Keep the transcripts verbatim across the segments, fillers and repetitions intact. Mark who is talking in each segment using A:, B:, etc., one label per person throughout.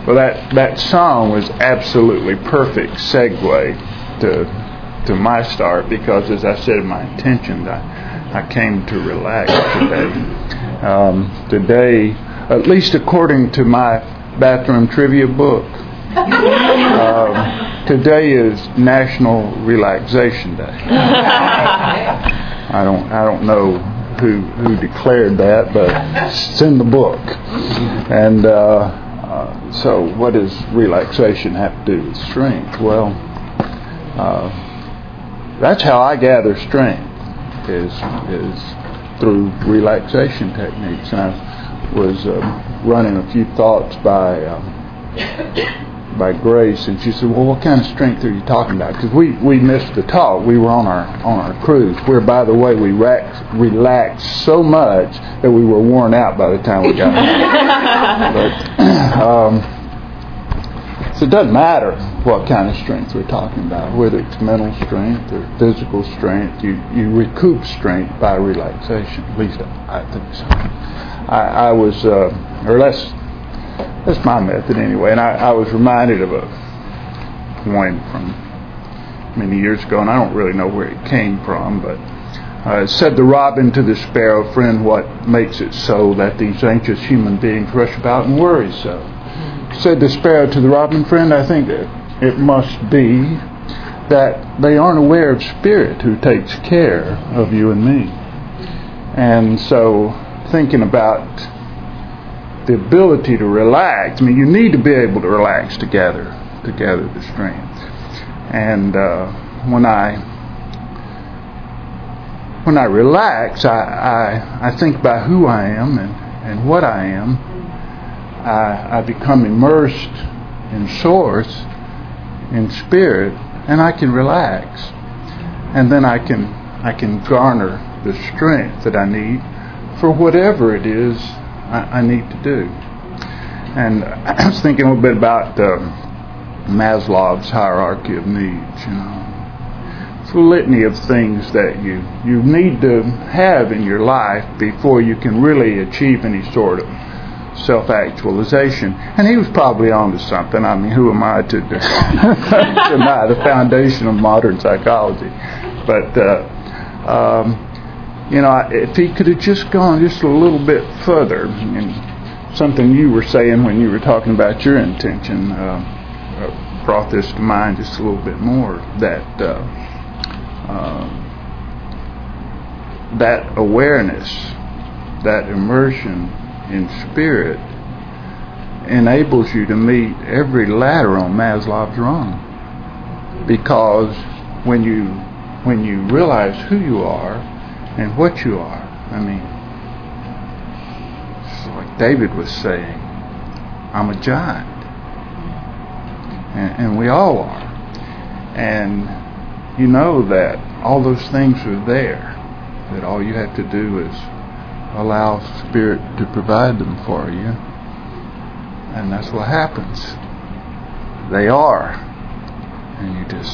A: Well, that, that song was absolutely perfect segue to to my start, because as I said in my intentions, I, I came to relax today. Um, today, at least according to my bathroom trivia book, um, today is National Relaxation Day. I don't I don't know who who declared that, but it's in the book. And uh, uh, so, what does relaxation have to do with strength? Well, uh, that's how I gather strength, is is through relaxation techniques. And I was uh, running a few thoughts by um, by Grace, and she said, "Well, what kind of strength are you talking about?" Because we, we missed the talk. We were on our on our cruise, where, by the way, we rax, relaxed so much that we were worn out by the time we got home. But, um, so it doesn't matter what kind of strength we're talking about, whether it's mental strength or physical strength. You you recoup strength by relaxation. At least I, I think so. I, I was, uh, or that's that's my method anyway. And I, I was reminded of a poem from many years ago, and I don't really know where it came from, but uh, it said, "The robin to the sparrow, friend, what makes it so that these anxious human beings rush about and worry so?" Said the sparrow to the robin, "Friend, I think that it must be that they aren't aware of Spirit who takes care of you and me." And so, thinking about the ability to relax, I mean, you need to be able to relax to gather, to gather the strength. And uh, when I when I relax, I, I I think about who I am and, and what I am. I, I become immersed in Source, in Spirit, and I can relax, and then I can I can garner the strength that I need for whatever it is I, I need to do. And I was thinking a little bit about uh, Maslow's hierarchy of needs. You know, it's a litany of things that you you need to have in your life before you can really achieve any sort of self-actualization. And he was probably on to something. I mean, who am I to deny the foundation of modern psychology? But, uh, um, you know, if he could have just gone just a little bit further, and something you were saying when you were talking about your intention uh, brought this to mind just a little bit more, that uh, uh, that awareness, that immersion in Spirit enables you to meet every ladder on Maslow's rung, because when you when you realize who you are and what you are, I mean, it's like David was saying, I'm a giant, and, and we all are, and you know that all those things are there, that all you have to do is allow Spirit to provide them for you, and that's what happens. They are, and you just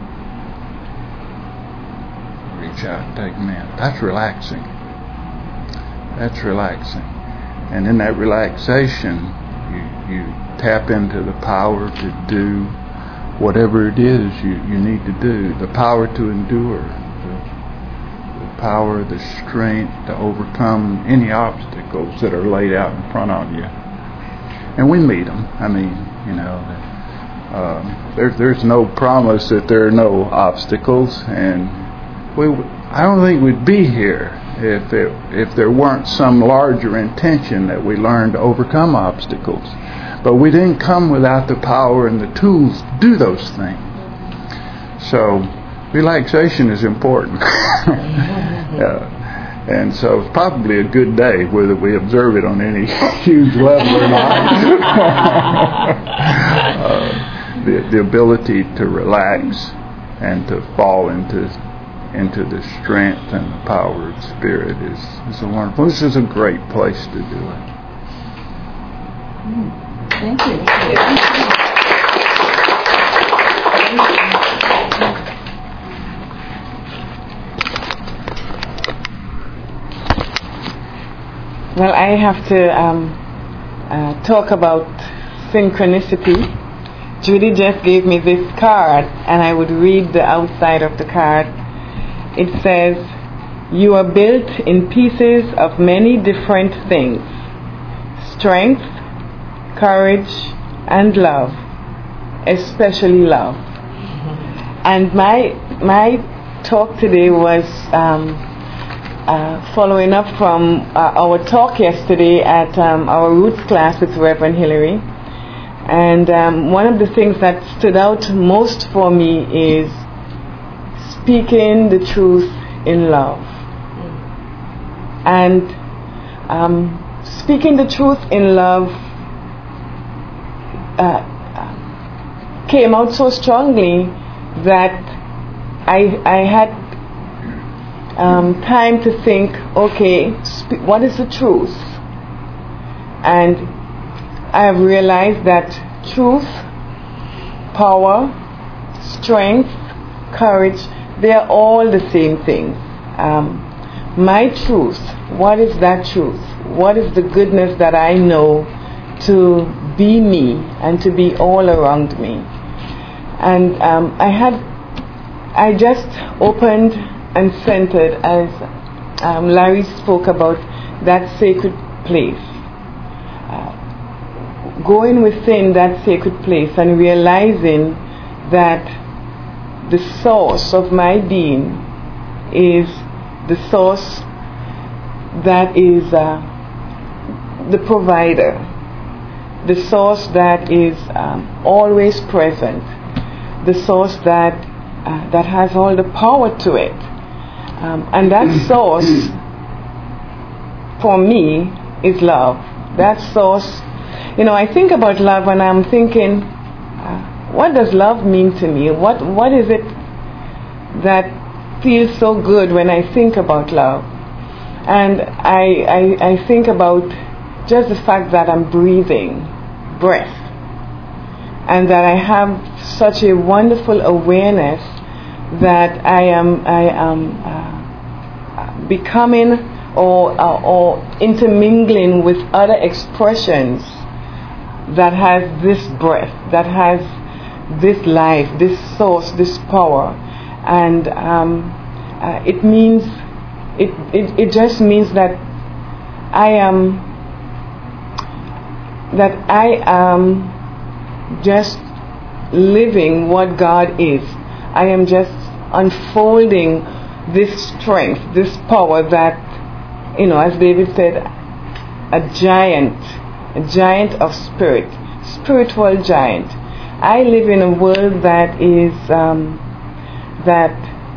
A: reach out and take them in. That's relaxing. That's relaxing. And in that relaxation, you, you tap into the power to do whatever it is you, you need to do, the power to endure, power, the strength to overcome any obstacles that are laid out in front of you. And we meet them. I mean, you know, um, there's there's no promise that there are no obstacles, and we I don't think we'd be here if it, if there weren't some larger intention that we learn to overcome obstacles. But we didn't come without the power and the tools to do those things. So relaxation is important. uh, and so it's probably a good day, whether we observe it on any huge level or not. uh, the, the ability to relax and to fall into into the strength and the power of Spirit is, is a wonderful. This is a great place to do it.
B: Thank you. Thank you.
C: Well, I have to um, uh, talk about synchronicity. Judy just gave me this card, and I would read the outside of the card. It says, "You are built in pieces of many different things: strength, courage, and love, especially love." Mm-hmm. And my my talk today was um, uh, following up from uh, our talk yesterday at um, our Roots class with Reverend Hillary. And um, one of the things that stood out most for me is speaking the truth in love. And um, speaking the truth in love uh, came out so strongly that I, I had um, time to think, okay, sp- what is the truth? And I have realized that truth, power, strength, courage, they are all the same thing. Um, my truth, what is that truth? What is the goodness that I know to be me and to be all around me? And um, I had, I just opened and centered as um, Larry spoke about that sacred place. Uh, going within that sacred place and realizing that the source of my being is the source that is uh, the provider, the source that is um, always present, the source that uh, that has all the power to it. Um, and that source, for me, is love. That source, you know, I think about love and I'm thinking, uh, what does love mean to me? What What is it that feels so good when I think about love? And I, I, I think about just the fact that I'm breathing, breath, and that I have such a wonderful awareness that I am I am uh, becoming or uh, or intermingling with other expressions that has this breath, that has this life, this source, this power, and um, uh, it means it, it it just means that I am that I am just living what God is. I am just unfolding this strength, this power that, you know, as David said, a giant, a giant of spirit, spiritual giant. I live in a world that is um, that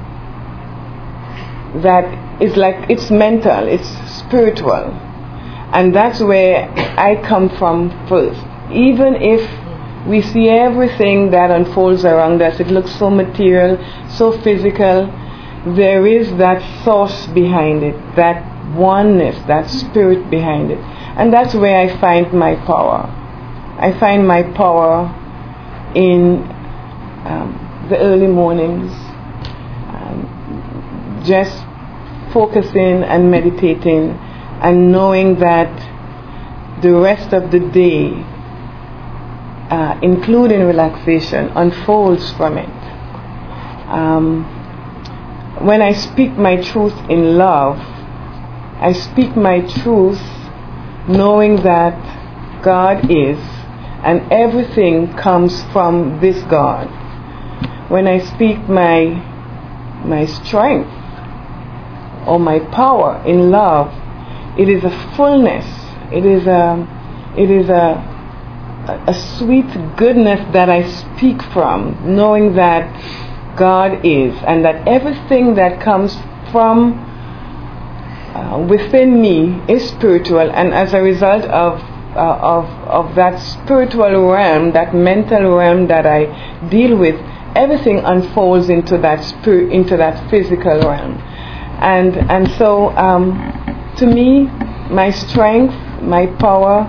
C: that is like, it's mental, it's spiritual, and that's where I come from first. Even if we see everything that unfolds around us, it looks so material, so physical, there is that source behind it, that oneness, that spirit behind it. And that's where I find my power. I find my power in um, the early mornings, um, just focusing and meditating and knowing that the rest of the day, Uh, including relaxation, unfolds from it. Um, when I speak my truth in love, I speak my truth knowing that God is, and everything comes from this God. When I speak my my strength or my power in love, it is a fullness. It is a it is a a sweet goodness that I speak from, knowing that God is, and that everything that comes from uh, within me is spiritual, and as a result of uh, of of that spiritual realm, that mental realm that I deal with, everything unfolds into that spirit, into that physical realm, and and so um, to me, my strength, my power,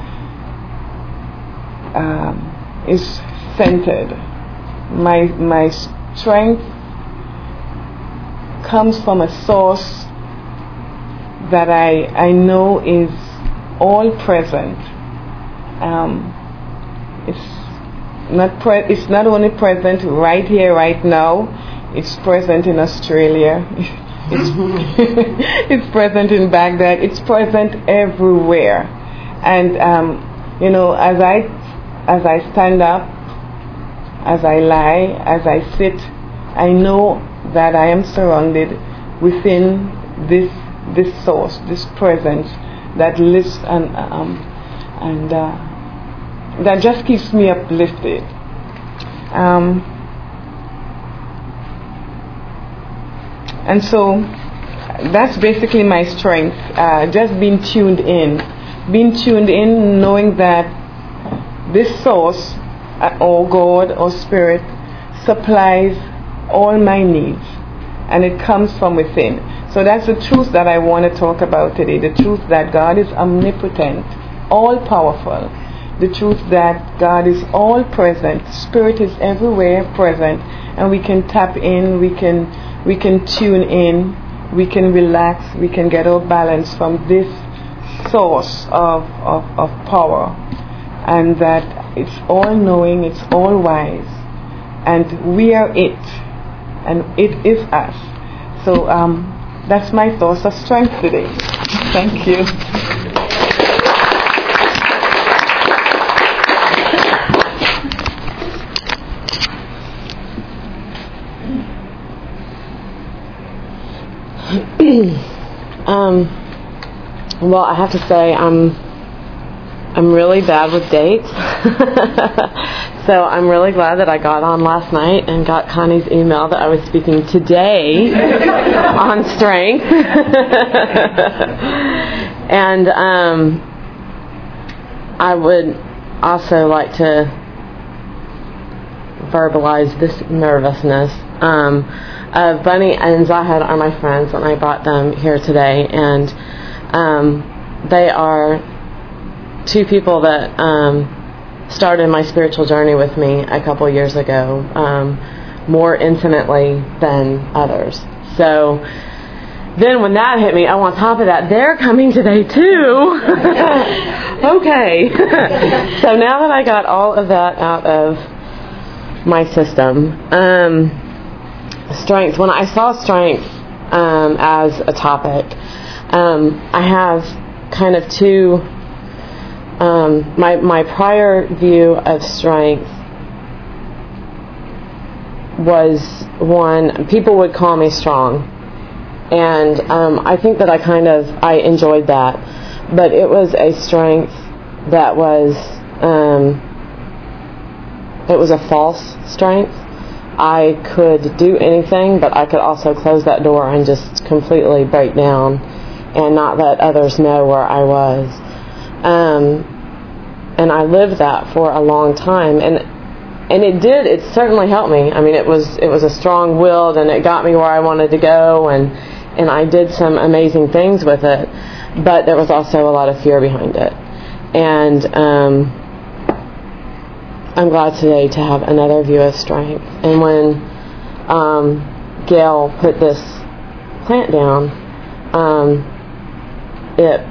C: Um, is centered. My my strength comes from a source that I I know is all present, um, It's not pre- it's not only present right here, right now. It's present in Australia. It's it's present in Baghdad. It's present everywhere. And um, you know, as I as I stand up, as I lie, as I sit, I know that I am surrounded within this this source, this presence that lives and um, and uh, that just keeps me uplifted. Um, and so that's basically my strength. Uh, just being tuned in, being tuned in, knowing that this source, uh, or God or Spirit, supplies all my needs, and it comes from within. So that's the truth that I want to talk about today, the truth that God is omnipotent, all-powerful, the truth that God is all-present, Spirit is everywhere present, and we can tap in, we can we can tune in, we can relax, we can get our balance from this source of, of, of power, and that it's all-knowing, it's all-wise, and we are it, and it is us. So um, that's my source of strength today. Thank you.
D: um, well, I have to say I'm I'm really bad with dates. So I'm really glad that I got on last night and got Connie's email that I was speaking today on strength. And um, I would also like to verbalize this nervousness. Um, uh, Bunny and Zahid are my friends, and I brought them here today. And um, they are two people that um, started my spiritual journey with me a couple years ago, um, more intimately than others. So then when that hit me, oh, on top of that, they're coming today too. Okay. So now that I got all of that out of my system, um, strength, when I saw strength um, as a topic, um, I have kind of two. Um, my my prior view of strength was one, people would call me strong, and um, I think that I kind of I enjoyed that, but it was a strength that was um, it was a false strength. I could do anything, but I could also close that door and just completely break down and not let others know where I was. Um, and I lived that for a long time, and and it did. It certainly helped me. I mean, it was it was a strong-willed, and it got me where I wanted to go, and and I did some amazing things with it. But there was also a lot of fear behind it, and um, I'm glad today to have another view of strength. And when um, Gail put this plant down, um, it.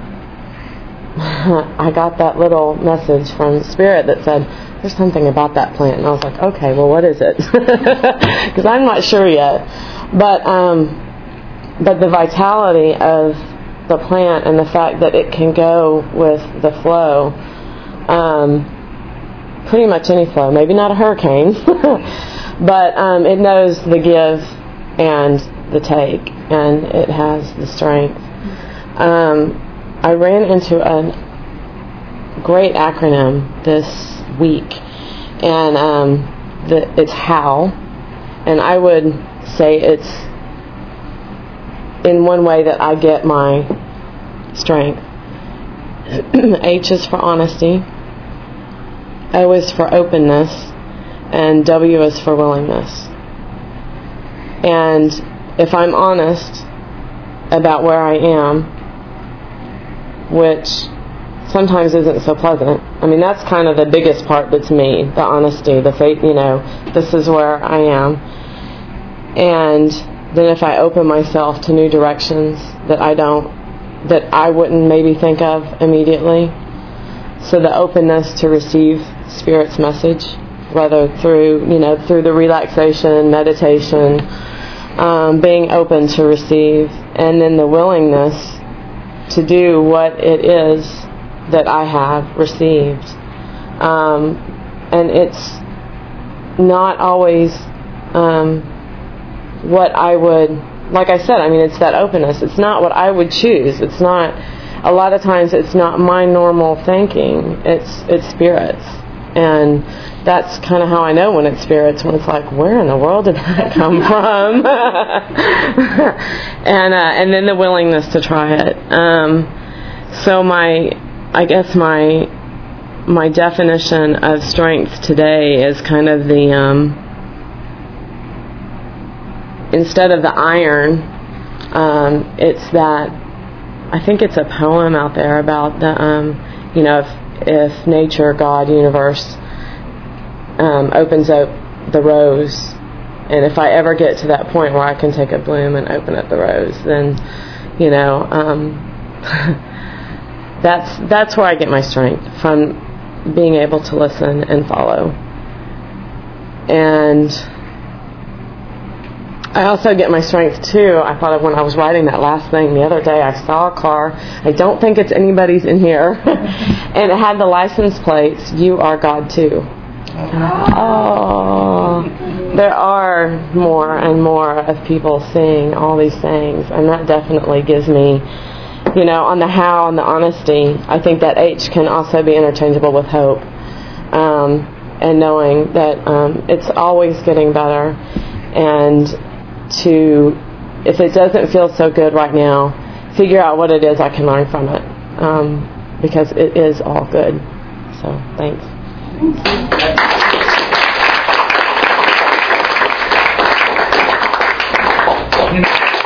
D: I got that little message from Spirit that said, there's something about that plant. And I was like, okay, well, what is it? Because I'm not sure yet. But um, but the vitality of the plant and the fact that it can go with the flow, um, pretty much any flow, maybe not a hurricane, but um, it knows the give and the take, and it has the strength. Um, I ran into a great acronym this week, and um, the, it's HOW, and I would say it's in one way that I get my strength. H is for honesty, O is for openness, and W is for willingness. And if I'm honest about where I am, which sometimes isn't so pleasant. I mean, that's kind of the biggest part that's me, the honesty, the faith, you know, this is where I am. And then if I open myself to new directions that I don't, that I wouldn't maybe think of immediately. So the openness to receive Spirit's message, whether through, you know, through the relaxation, meditation, um, being open to receive, and then the willingness to do what it is that I have received. Um, and it's not always um, what I would, like I said, I mean, it's that openness. It's not what I would choose. It's not, a lot of times it's not my normal thinking. It's it's Spirit's. And that's kind of how I know when it's Spirit's, when it's like, where in the world did that come from? and uh, and then the willingness to try it. Um, so my, I guess my my definition of strength today is kind of the, um, instead of the iron, um, it's that, I think it's a poem out there about the, um, you know, if, if nature, God, universe um, opens up the rose, and if I ever get to that point where I can take a bloom and open up the rose, then, you know, um, that's that's where I get my strength, from being able to listen and follow. And I also get my strength too. I thought of when I was writing that last thing the other day, I saw a car. I don't think it's anybody's in here. And it had the license plates, "You are God too." Oh, there are more and more of people seeing all these things. And that definitely gives me, you know, on the how and the honesty, I think that H can also be interchangeable with hope. Um, and knowing that um, it's always getting better. And to, if it doesn't feel so good right now, figure out what it is I can learn from it, um, because it is all good. So thanks.
B: Thank you.